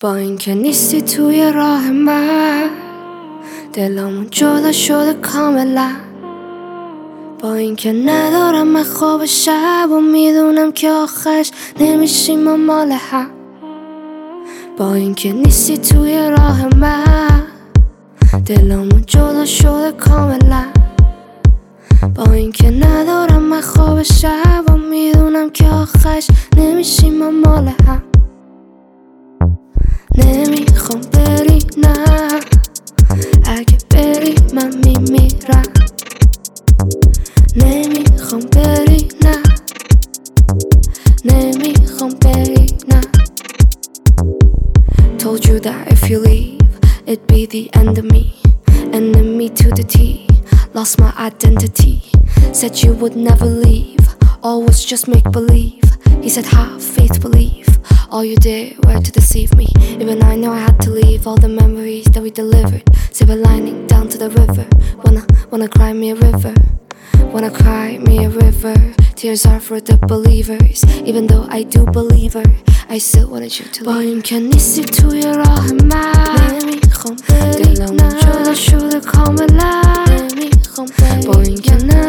با اینکه نیستی توی راه من، دلمون جدا شده کاملا. با اینکه ندارم من خواب شب و میدونم که آخرش نمیشیم ما مال هم. با اینکه نیستی توی راه من، دلمون جدا شده کاملا. با اینکه ندارم من خواب شب و میدونم که آخرش نمیشیم ما مال هم. نمیخوام بری نه، اگه بری من میمیرم. نمیخوام بری نه، نمیخوام بری نه. Told you that if you leave it'd be the end of me. Enemy to the T, lost my identity. Said you would never leave, all was just make believe. He said have faith, believe. All you did were to deceive me. Even I know I had to leave. All the memories that we delivered, silver lining down to the river. Wanna cry me a river, wanna cry me a river. Tears are for the believers. Even though I do believe her, I still wanted you to leave. با اینکه نیستی توی راه من، نمیخوام بری نه، دلمون جدا شده کاملا. نمیخوام بری با اینکه